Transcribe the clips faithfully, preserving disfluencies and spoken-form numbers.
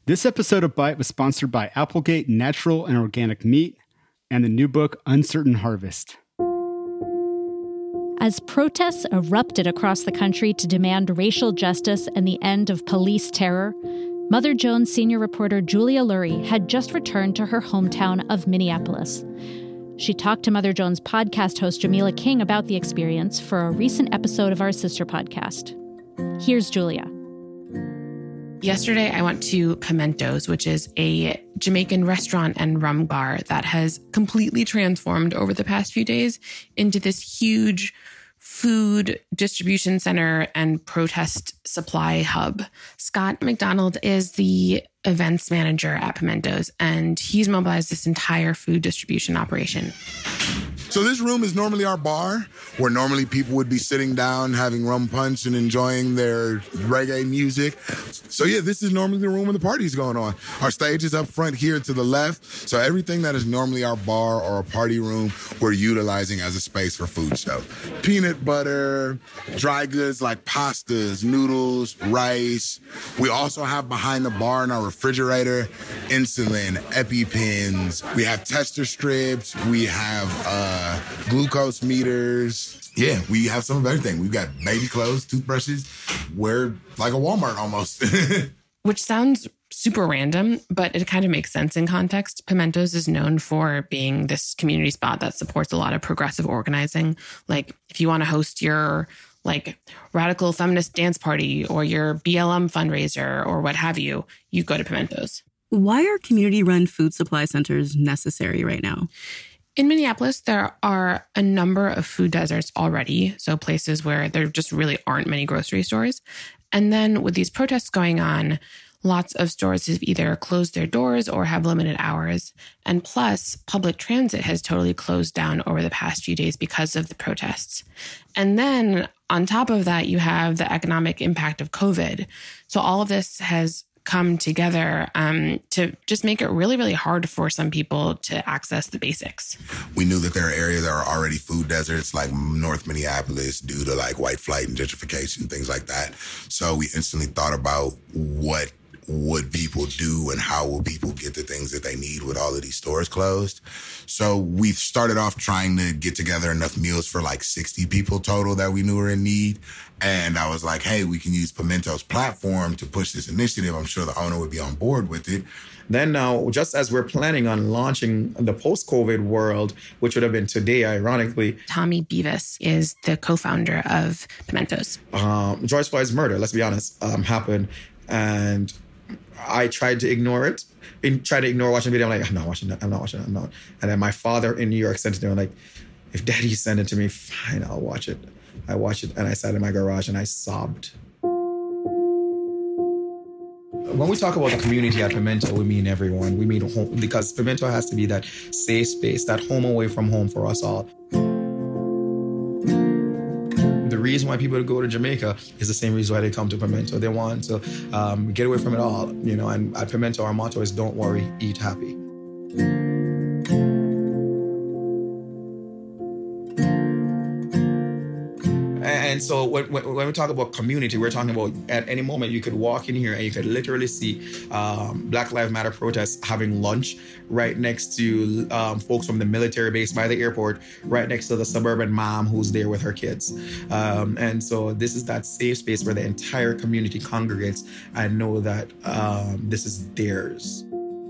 This episode of Bite was sponsored by Applegate Natural and Organic Meat and the new book, Uncertain Harvest. As protests erupted across the country to demand racial justice and the end of police terror, Mother Jones senior reporter Julia Lurie had just returned to her hometown of Minneapolis. She talked to Mother Jones podcast host Jamila King about the experience for a recent episode of our sister podcast. Here's Julia. Yesterday, I went to Pimentos, which is a Jamaican restaurant and rum bar that has completely transformed over the past few days into this huge food distribution center and protest supply hub. Scott McDonald is the events manager at Pimentos, and he's mobilized this entire food distribution operation. So this room is normally our bar, where normally people would be sitting down, having rum punch and enjoying their reggae music. So yeah, this is normally the room where the party's going on. Our stage is up front here to the left. So everything that is normally our bar or a party room, we're utilizing as a space for food show. Peanut butter, dry goods like pastas, noodles, rice. We also have behind the bar in our refrigerator, insulin, EpiPens. We have tester strips. We have uh, glucose meters. Yeah, we have some of everything. We've got baby clothes, toothbrushes. We're like a Walmart almost. Which sounds super random, but it kind of makes sense in context. Pimentos is known for being this community spot that supports a lot of progressive organizing. Like if you want to host your like radical feminist dance party or your B L M fundraiser or what have you, you go to Pimentos. Why are community-run food supply centers necessary right now? In Minneapolis, there are a number of food deserts already, so places where there just really aren't many grocery stores. And then with these protests going on, lots of stores have either closed their doors or have limited hours. And plus, public transit has totally closed down over the past few days because of the protests. And then on top of that, you have the economic impact of COVID. So all of this has come together um, to just make it really, really hard for some people to access the basics. We knew that there are areas that are already food deserts, like North Minneapolis, due to like white flight and gentrification, things like that. So we instantly thought about what would people do and how will people get the things that they need with all of these stores closed. So we started off trying to get together enough meals for like sixty people total that we knew were in need. And I was like, hey, we can use Pimentos' platform to push this initiative. I'm sure the owner would be on board with it. Then now, just as we're planning on launching the post-COVID world, which would have been today, ironically. Tommy Beavis is the co-founder of Pimentos. Um, George Floyd's murder, let's be honest, um, happened. And I tried to ignore it. I tried to ignore watching the video. I'm like, I'm not watching that. I'm not watching that. I'm not. And then my father in New York sent it to me. I'm like, if daddy sent it to me, fine, I'll watch it. I watched it and I sat in my garage and I sobbed. When we talk about the community at Pimento, we mean everyone. We mean home, because Pimento has to be that safe space, that home away from home for us all. The reason why people go to Jamaica is the same reason why they come to Pimento. They want to um, get away from it all, you know. And at Pimento, our motto is "Don't worry, eat happy." And so when, when we talk about community, we're talking about at any moment you could walk in here and you could literally see um, Black Lives Matter protests having lunch right next to um, folks from the military base by the airport, right next to the suburban mom who's there with her kids. Um, and so this is that safe space where the entire community congregates and know that um, this is theirs.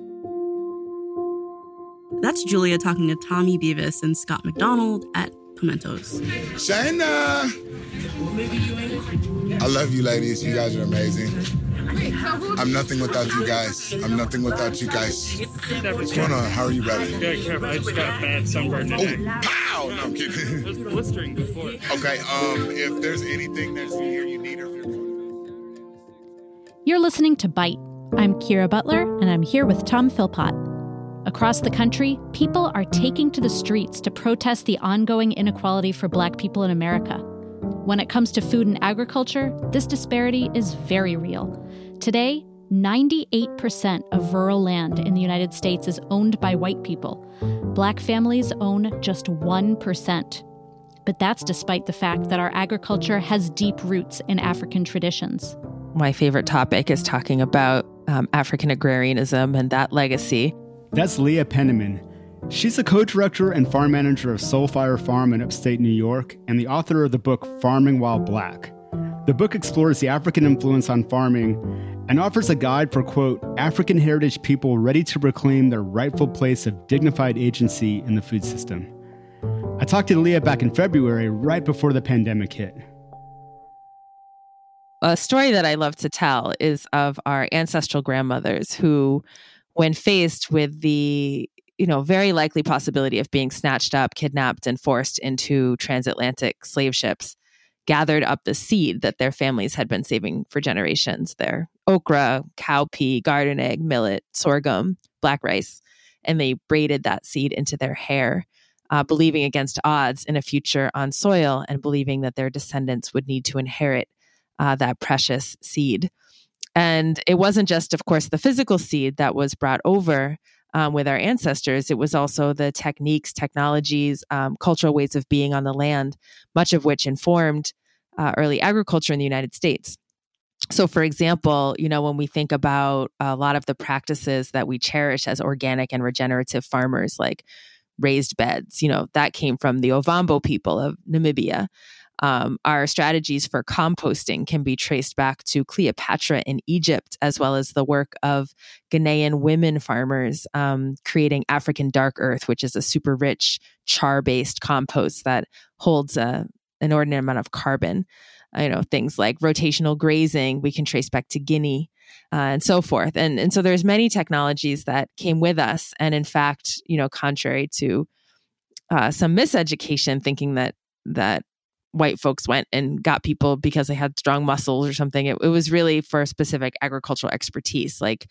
That's Julia talking to Tommy Beavis and Scott McDonald at Pimentos. Shayna! I love you ladies. You guys are amazing. I'm nothing without you guys. I'm nothing without you guys. What's going on? How are you, brother? Good, careful. I just got a bad sunburn today. Oh, pow! No, I'm kidding. It was blistering before. Okay, um, if there's anything that's here you need, or if you're You're listening to Bite. I'm Kira Butler, and I'm here with Tom Philpott. Across the country, people are taking to the streets to protest the ongoing inequality for Black people in America. When it comes to food and agriculture, this disparity is very real. Today, ninety-eight percent of rural land in the United States is owned by white people. Black families own just one percent. But that's despite the fact that our agriculture has deep roots in African traditions. My favorite topic is talking about um, African agrarianism and that legacy. That's Leah Penniman. She's a co-director and farm manager of Soulfire Farm in upstate New York and the author of the book Farming While Black. The book explores the African influence on farming and offers a guide for, quote, African heritage people ready to reclaim their rightful place of dignified agency in the food system. I talked to Leah back in February, right before the pandemic hit. A story that I love to tell is of our ancestral grandmothers who, when faced with the, you know, very likely possibility of being snatched up, kidnapped, and forced into transatlantic slave ships, gathered up the seed that their families had been saving for generations, their okra, cowpea, garden egg, millet, sorghum, black rice, and they braided that seed into their hair, uh, believing against odds in a future on soil and believing that their descendants would need to inherit uh, that precious seed. And it wasn't just, of course, the physical seed that was brought over um, with our ancestors. It was also the techniques, technologies, um, cultural ways of being on the land, much of which informed uh, early agriculture in the United States. So, for example, you know, when we think about a lot of the practices that we cherish as organic and regenerative farmers, like raised beds, you know, that came from the Ovambo people of Namibia. Um, our strategies for composting can be traced back to Cleopatra in Egypt, as well as the work of Ghanaian women farmers um, creating African dark earth, which is a super rich char-based compost that holds a, an inordinate amount of carbon. You know, things like rotational grazing, we can trace back to Guinea uh, and so forth. And, and so there's many technologies that came with us. And in fact, you know, contrary to uh, some miseducation, thinking that that white folks went and got people because they had strong muscles or something. It, it was really for specific agricultural expertise. Like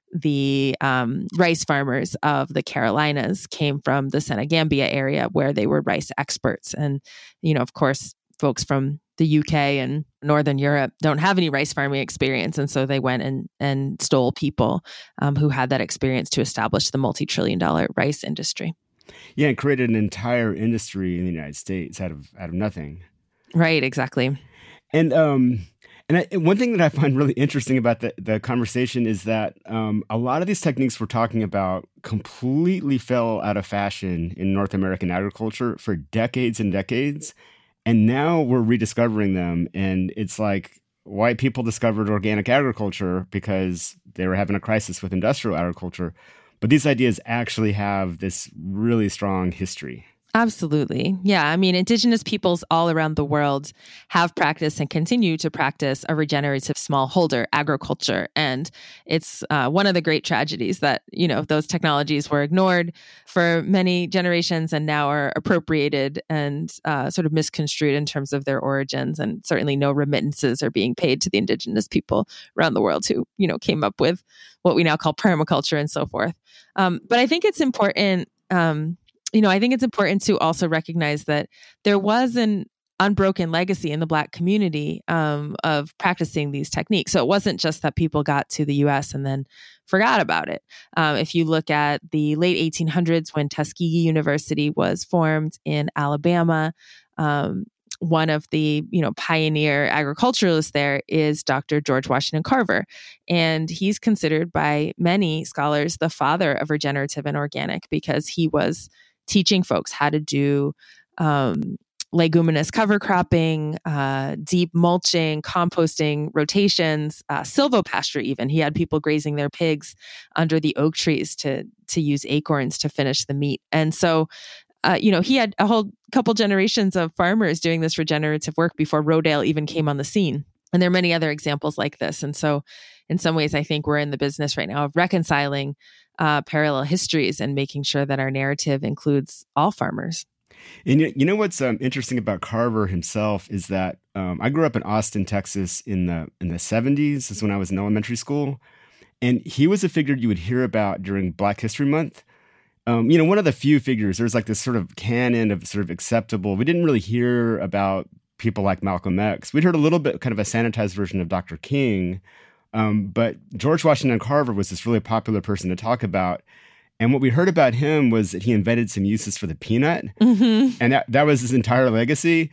the um, rice farmers of the Carolinas came from the Senegambia area where they were rice experts. And, you know, of course, folks from the U K and Northern Europe don't have any rice farming experience. And so they went and, and stole people um, who had that experience to establish the multi-trillion dollar rice industry. Yeah, and created an entire industry in the United States out of out of nothing. Right, exactly. And um, and I, one thing that I find really interesting about the, the conversation is that um, a lot of these techniques we're talking about completely fell out of fashion in North American agriculture for decades and decades. And now we're rediscovering them. And it's like white people discovered organic agriculture because they were having a crisis with industrial agriculture. But these ideas actually have this really strong history. Absolutely. Yeah. I mean, indigenous peoples all around the world have practiced and continue to practice a regenerative smallholder agriculture. And it's uh, one of the great tragedies that, you know, those technologies were ignored for many generations and now are appropriated and uh, sort of misconstrued in terms of their origins. And certainly no remittances are being paid to the indigenous people around the world who, you know, came up with what we now call permaculture and so forth. Um, but I think it's important, um, you know, I think it's important to also recognize that there was an unbroken legacy in the Black community um, of practicing these techniques. So it wasn't just that people got to the U S and then forgot about it. Um, if you look at the late eighteen hundreds when Tuskegee University was formed in Alabama, um, one of the, you know, pioneer agriculturalists there is Doctor George Washington Carver. And he's considered by many scholars the father of regenerative and organic because he was teaching folks how to do um, leguminous cover cropping, uh, deep mulching, composting, rotations, uh, silvopasture even. He had people grazing their pigs under the oak trees to to use acorns to finish the meat. And so, uh, you know, he had a whole couple generations of farmers doing this regenerative work before Rodale even came on the scene. And there are many other examples like this. And so in some ways, I think we're in the business right now of reconciling uh, parallel histories and making sure that our narrative includes all farmers. And you know what's um, interesting about Carver himself is that um, I grew up in Austin, Texas in the in the seventies. That's when I was in elementary school. And he was a figure you would hear about during Black History Month. Um, you know, one of the few figures, there's like this sort of canon of sort of acceptable. We didn't really hear about people like Malcolm X. We'd heard a little bit kind of a sanitized version of Doctor King. Um, but George Washington Carver was this really popular person to talk about. And what we heard about him was that he invented some uses for the peanut. Mm-hmm. And that, that was his entire legacy.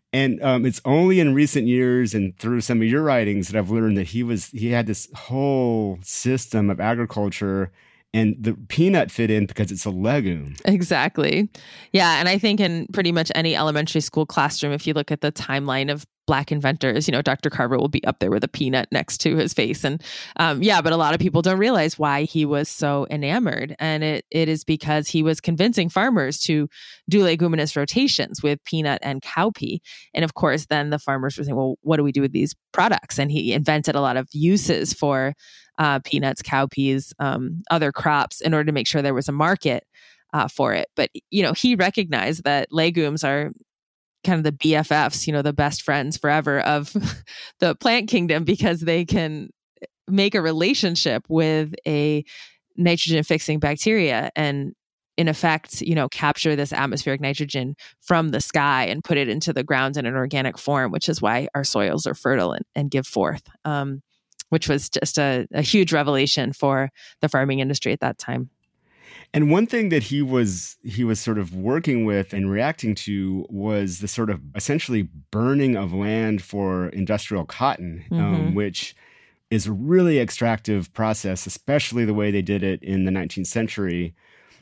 And um, it's only in recent years and through some of your writings that I've learned that he was he had this whole system of agriculture, and the peanut fit in because it's a legume. Exactly. Yeah. And I think in pretty much any elementary school classroom, if you look at the timeline of Black inventors, you know, Doctor Carver will be up there with a peanut next to his face. And um, yeah, but a lot of people don't realize why he was so enamored. And it it is because he was convincing farmers to do leguminous rotations with peanut and cowpea. And of course, then the farmers were saying, well, what do we do with these products? And he invented a lot of uses for uh, peanuts, cowpeas, um, other crops in order to make sure there was a market uh, for it. But, you know, he recognized that legumes are kind of the B F Fs, you know, the best friends forever of the plant kingdom, because they can make a relationship with a nitrogen fixing bacteria and in effect, you know, capture this atmospheric nitrogen from the sky and put it into the ground in an organic form, which is why our soils are fertile and, and give forth, um, which was just a, a huge revelation for the farming industry at that time. And one thing that he was he was sort of working with and reacting to was the sort of essentially burning of land for industrial cotton, mm-hmm. um, which is a really extractive process, especially the way they did it in the nineteenth century.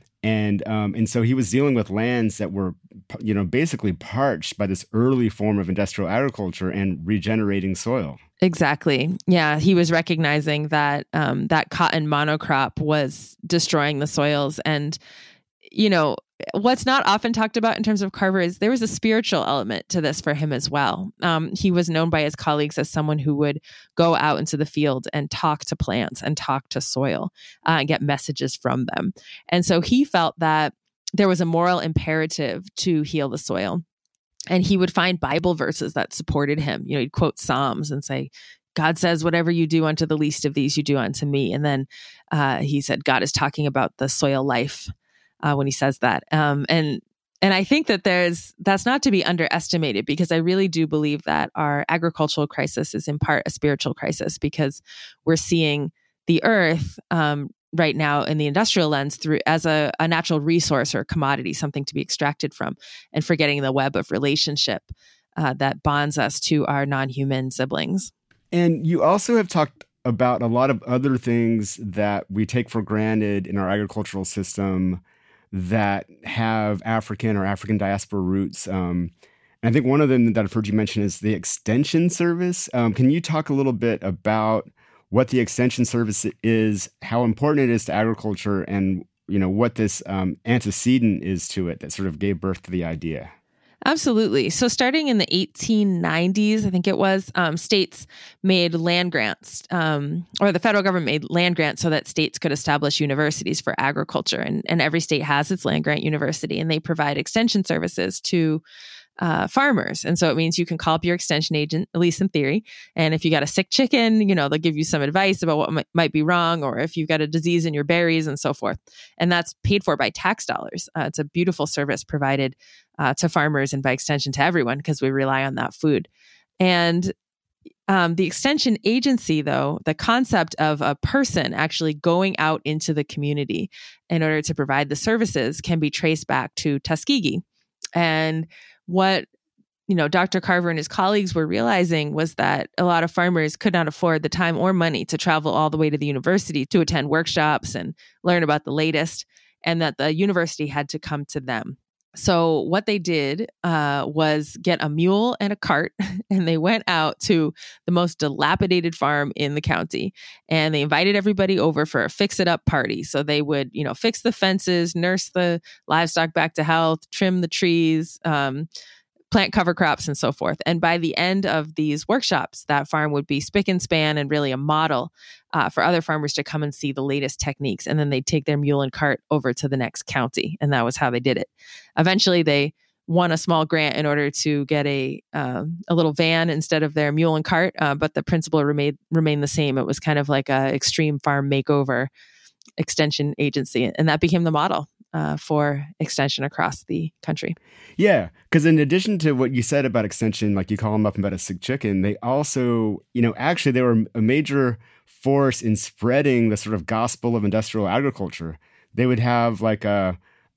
And um, and so he was dealing with lands that were, you know, basically parched by this early form of industrial agriculture and regenerating soil. Exactly. Yeah, he was recognizing that um, that cotton monocrop was destroying the soils. And, you know, what's not often talked about in terms of Carver is there was a spiritual element to this for him as well. Um, he was known by his colleagues as someone who would go out into the field and talk to plants and talk to soil uh, and get messages from them. And so he felt that there was a moral imperative to heal the soil. And he would find Bible verses that supported him. You know, he'd quote Psalms and say, God says, whatever you do unto the least of these, you do unto me. And then uh, he said, God is talking about the soil life uh, when he says that. Um, and and I think that there's that's not to be underestimated, because I really do believe that our agricultural crisis is in part a spiritual crisis, because we're seeing the earth um, right now in the industrial lens through as a, a natural resource or a commodity, something to be extracted from, and forgetting the web of relationship uh, that bonds us to our non-human siblings. And you also have talked about a lot of other things that we take for granted in our agricultural system that have African or African diaspora roots. Um, and I think one of them that I've heard you mention is the Extension Service. Um, can you talk a little bit about what the Extension Service is, how important it is to agriculture, and you know what this um, antecedent is to it that sort of gave birth to the idea? Absolutely. So starting in the eighteen nineties, I think it was, um, states made land grants, um, or the federal government made land grants so that states could establish universities for agriculture. And, and every state has its land grant university, and they provide extension services to Uh, farmers. And so it means you can call up your extension agent, at least in theory. And if you got a sick chicken, you know, they'll give you some advice about what might, might be wrong, or if you've got a disease in your berries and so forth. And that's paid for by tax dollars. Uh, it's a beautiful service provided uh, to farmers and by extension to everyone, because we rely on that food. And um, the extension agency, though, the concept of a person actually going out into the community in order to provide the services can be traced back to Tuskegee. And what, you know, Doctor Carver and his colleagues were realizing was that a lot of farmers could not afford the time or money to travel all the way to the university to attend workshops and learn about the latest, and that the university had to come to them. So what they did uh, was get a mule and a cart, and they went out to the most dilapidated farm in the county, and they invited everybody over for a fix-it-up party. So they would, you know, fix the fences, nurse the livestock back to health, trim the trees, um, plant cover crops, and so forth. And by the end of these workshops, that farm would be spick and span and really a model uh, for other farmers to come and see the latest techniques. And then they'd take their mule and cart over to the next county. And that was how they did it. Eventually, they won a small grant in order to get a um, a little van instead of their mule and cart, uh, but the principle remained remained the same. It was kind of like a extreme farm makeover extension agency, and that became the model uh, for extension across the country. Yeah, because in addition to what you said about extension, like you call them up about a sick chicken, they also, you know, actually they were a major force in spreading the sort of gospel of industrial agriculture. They would have like a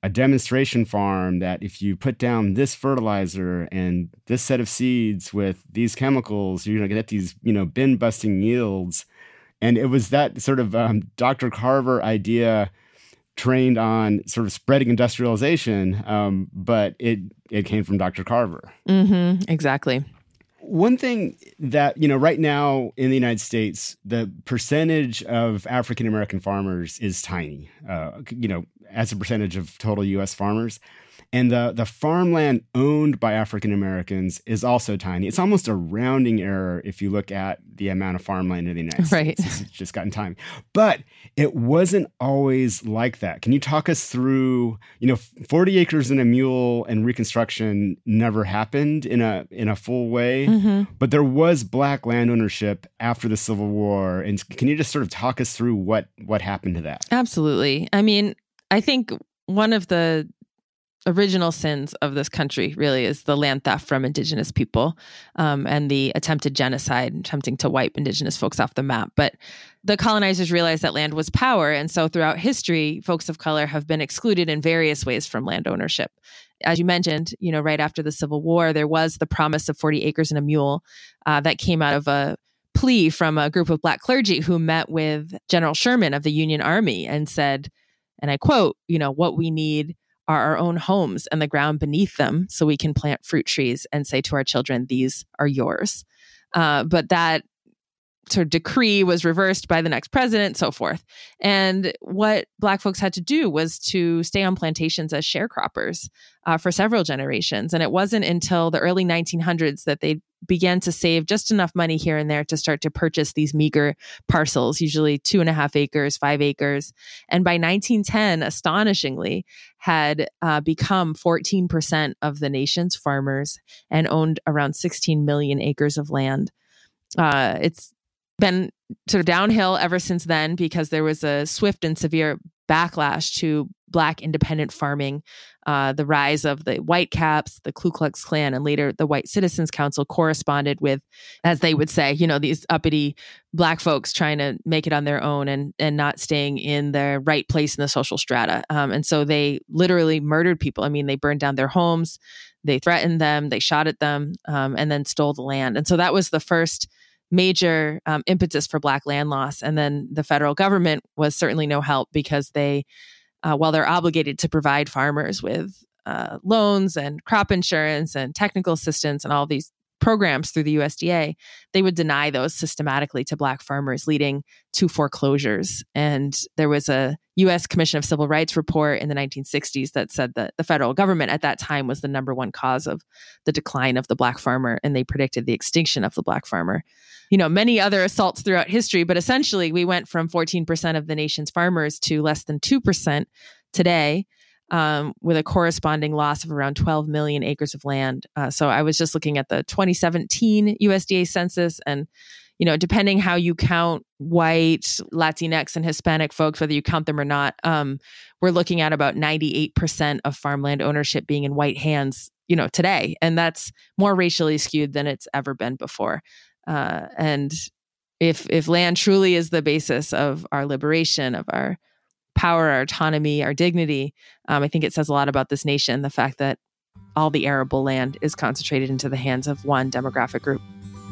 a demonstration farm that if you put down this fertilizer and this set of seeds with these chemicals, you're going to get these, you know, bin busting yields. And it was that sort of um, Doctor Carver idea trained on sort of spreading industrialization, um, but it it came from Doctor Carver. Mm-hmm, exactly. One thing that, you know, right now in the United States, the percentage of African-American farmers is tiny, uh, you know, as a percentage of total U S farmers. And the, the farmland owned by African-Americans is also tiny. It's almost a rounding error if you look at the amount of farmland in the United right. States. It's just gotten tiny. But it wasn't always like that. Can you talk us through, you know, forty acres and a mule and Reconstruction never happened in a in a full way, mm-hmm. but there was Black land ownership after the Civil War. And can you just sort of talk us through what what happened to that? Absolutely. I mean, I think one of the original sins of this country really is the land theft from Indigenous people um, and the attempted genocide, attempting to wipe Indigenous folks off the map. But the colonizers realized that land was power. And so throughout history, folks of color have been excluded in various ways from land ownership. As you mentioned, you know, right after the Civil War, there was the promise of forty acres and a mule uh, that came out of a plea from a group of Black clergy who met with General Sherman of the Union Army and said, and I quote, you know, what we need are our own homes and the ground beneath them so we can plant fruit trees and say to our children, these are yours. Uh, but that sort of decree was reversed by the next president, so forth. And what Black folks had to do was to stay on plantations as sharecroppers uh, for several generations. And it wasn't until the early nineteen hundreds that they began to save just enough money here and there to start to purchase these meager parcels, usually two and a half acres, five acres. And by nineteen ten, astonishingly, had uh, become fourteen percent of the nation's farmers and owned around sixteen million acres of land. Uh, it's been sort of downhill ever since then because there was a swift and severe backlash to Black independent farming. Uh, the rise of the Whitecaps, the Ku Klux Klan, and later the White Citizens Council corresponded with, as they would say, you know, these uppity Black folks trying to make it on their own and and not staying in their right place in the social strata. Um, and so they literally murdered people. I mean, they burned down their homes, they threatened them, they shot at them, um, and then stole the land. And so that was the first major um, impetus for Black land loss. And then the federal government was certainly no help because they, uh, while they're obligated to provide farmers with uh, loans and crop insurance and technical assistance and all these programs through the U S D A, they would deny those systematically to Black farmers, leading to foreclosures. And there was a U S Commission of Civil Rights report in the nineteen sixties that said that the federal government at that time was the number one cause of the decline of the Black farmer, and they predicted the extinction of the Black farmer. You know, many other assaults throughout history, but essentially we went from fourteen percent of the nation's farmers to less than two percent today. Um, with a corresponding loss of around twelve million acres of land. Uh, so I was just looking at the twenty seventeen U S D A census, and, you know, depending how you count white, Latinx, and Hispanic folks, whether you count them or not, um, we're looking at about ninety-eight percent of farmland ownership being in white hands, you know, today. And that's more racially skewed than it's ever been before. Uh, and if if land truly is the basis of our liberation, of our power, our autonomy, our dignity, um, I think it says a lot about this nation, the fact that all the arable land is concentrated into the hands of one demographic group.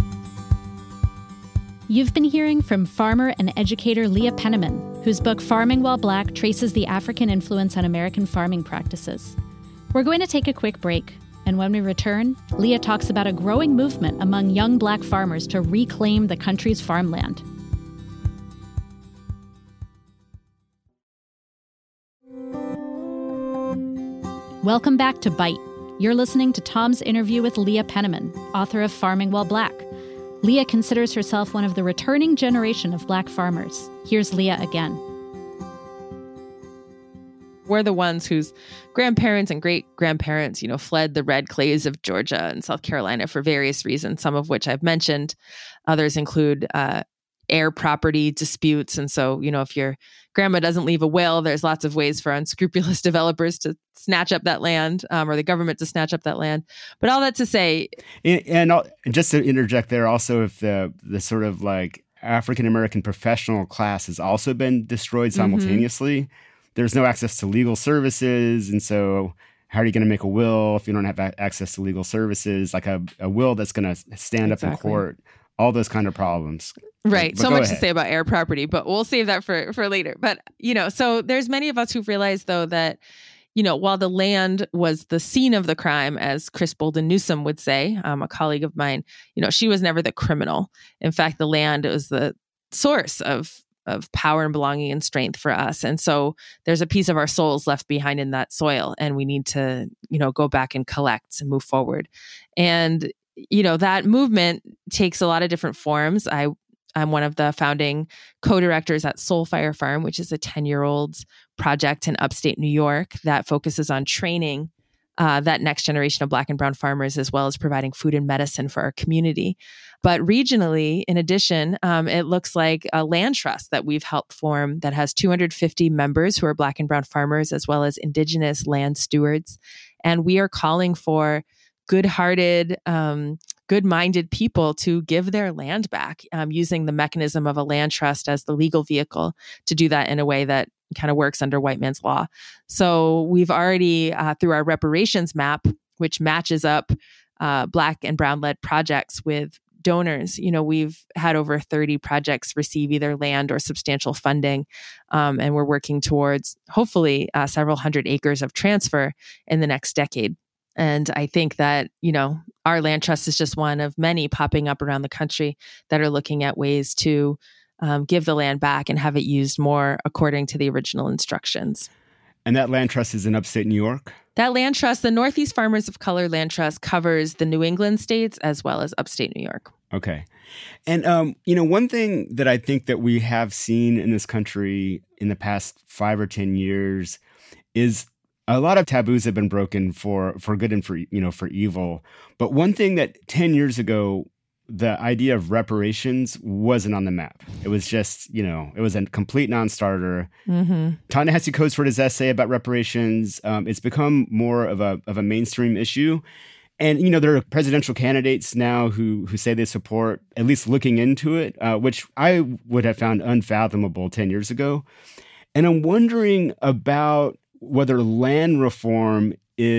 You've been hearing from farmer and educator Leah Penniman, whose book Farming While Black traces the African influence on American farming practices. We're going to take a quick break, and when we return, Leah talks about a growing movement among young Black farmers to reclaim the country's farmland. Welcome back to Bite. You're listening to Tom's interview with Leah Penniman, author of Farming While Black. Leah considers herself one of the returning generation of Black farmers. Here's Leah again. We're the ones whose grandparents and great-grandparents, you know, fled the red clays of Georgia and South Carolina for various reasons, some of which I've mentioned. Others include uh, air property disputes. And so, you know, if your grandma doesn't leave a will, there's lots of ways for unscrupulous developers to snatch up that land, um, or the government to snatch up that land. But all that to say... And, and I'll, just to interject there also, if the the sort of like African-American professional class has also been destroyed simultaneously, mm-hmm. there's no access to legal services. And so how are you going to make a will if you don't have access to legal services? Like a, a will that's going to stand exactly. up in court, all those kind of problems. Right. But so much ahead. to say about heir property, but we'll save that for, for later. But, you know, so there's many of us who've realized, though, that, you know, while the land was the scene of the crime, as Chris Bolden Newsom would say, um, a colleague of mine, you know, she was never the criminal. In fact, the land was the source of of power and belonging and strength for us. And so there's a piece of our souls left behind in that soil, and we need to, you know, go back and collect and move forward. And, you know, that movement takes a lot of different forms. I, I'm one of the founding co-directors at Soulfire Farm, which is a ten-year-old project in upstate New York that focuses on training Uh, that next generation of Black and brown farmers, as well as providing food and medicine for our community. But regionally, in addition, um, it looks like a land trust that we've helped form that has two hundred fifty members who are Black and brown farmers, as well as Indigenous land stewards. And we are calling for good-hearted, um, good-minded people to give their land back, um, using the mechanism of a land trust as the legal vehicle to do that in a way that kind of works under white man's law. So we've already, uh, through our reparations map, which matches up uh, Black and brown-led projects with donors, you know, we've had over thirty projects receive either land or substantial funding. Um, and we're working towards, hopefully, uh, several hundred acres of transfer in the next decade. And I think that, you know, our land trust is just one of many popping up around the country that are looking at ways to um, give the land back and have it used more according to the original instructions. And that land trust is in upstate New York? That land trust, the Northeast Farmers of Color Land Trust, covers the New England states as well as upstate New York. Okay. And, um, you know, one thing that I think that we have seen in this country in the past five or ten years is a lot of taboos have been broken for, for good and for, you know, for evil. But one thing that ten years ago, the idea of reparations wasn't on the map. It was just, you know, it was a complete non-starter. Mm-hmm. Ta-Nehisi Coates wrote his essay about reparations. Um, it's become more of a of a mainstream issue. And, you know, there are presidential candidates now who who say they support at least looking into it, uh, which I would have found unfathomable ten years ago. And I'm wondering about whether land reform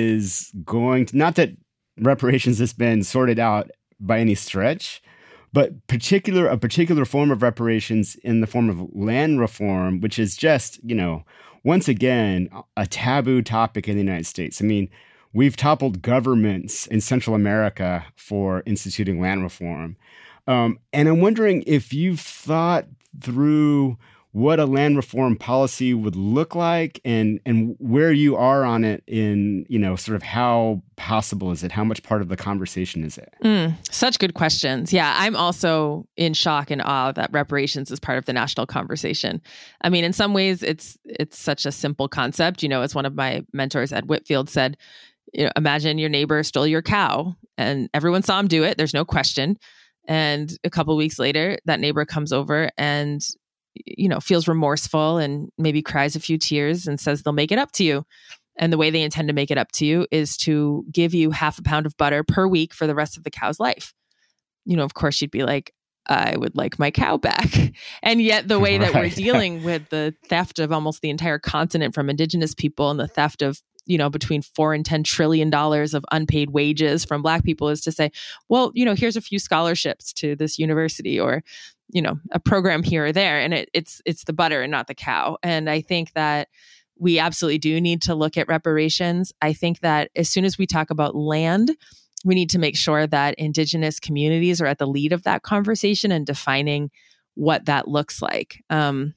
is going to, not that reparations has been sorted out by any stretch, but particular a particular form of reparations in the form of land reform, which is just, you know, once again, a taboo topic in the United States. I mean, we've toppled governments in Central America for instituting land reform. Um, and I'm wondering if you've thought through what a land reform policy would look like and and where you are on it in, you know, sort of how possible is it? How much part of the conversation is it? Mm, such good questions. Yeah, I'm also in shock and awe that reparations is part of the national conversation. I mean, in some ways, it's it's such a simple concept. You know, as one of my mentors, Ed Whitfield, said, you know, imagine your neighbor stole your cow and everyone saw him do it. There's no question. And a couple of weeks later, that neighbor comes over and, you know, feels remorseful and maybe cries a few tears and says they'll make it up to you. And the way they intend to make it up to you is to give you half a pound of butter per week for the rest of the cow's life. You know, of course, you'd be like, I would like my cow back. And yet the way that right. we're dealing with the theft of almost the entire continent from indigenous people and the theft of, you know, between four and ten trillion dollars of unpaid wages from Black people is to say, well, you know, here's a few scholarships to this university or, you know, a program here or there. And it, it's it's the butter and not the cow. And I think that we absolutely do need to look at reparations. I think that as soon as we talk about land, we need to make sure that Indigenous communities are at the lead of that conversation and defining what that looks like. Um,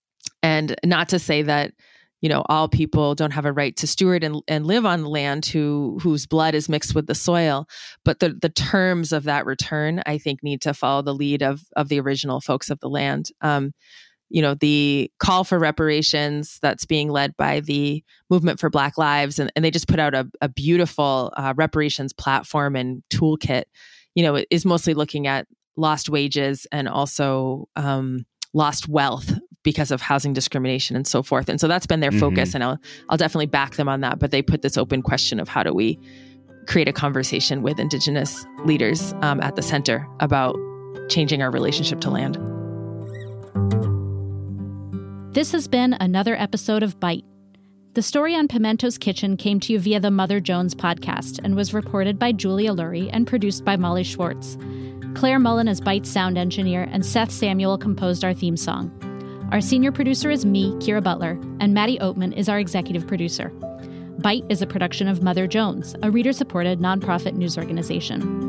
and not to say that, you know, all people don't have a right to steward and, and live on land who whose blood is mixed with the soil. But the, the terms of that return, I think, need to follow the lead of, of the original folks of the land. Um, you know, the call for reparations that's being led by the Movement for Black Lives, and, and they just put out a, a beautiful uh, reparations platform and toolkit, you know, is mostly looking at lost wages and also um, lost wealth because of housing discrimination and so forth. And so that's been their focus. Mm-hmm. And I'll, I'll definitely back them on that. But they put this open question of how do we create a conversation with Indigenous leaders um, at the center about changing our relationship to land. This has been another episode of Bite. The story on Pimento's Kitchen came to you via the Mother Jones podcast and was reported by Julia Lurie and produced by Molly Schwartz. Claire Mullen is Bite's sound engineer, and Seth Samuel composed our theme song. Our senior producer is me, Kira Butler, and Maddie Oatman is our executive producer. Bite is a production of Mother Jones, a reader-supported nonprofit news organization.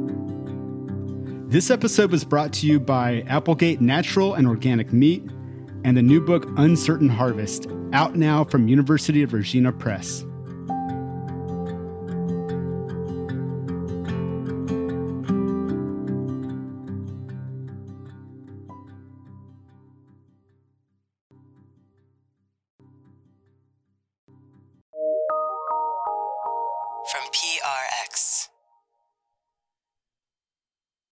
This episode was brought to you by Applegate Natural and Organic Meat and the new book Uncertain Harvest, out now from University of Virginia Press.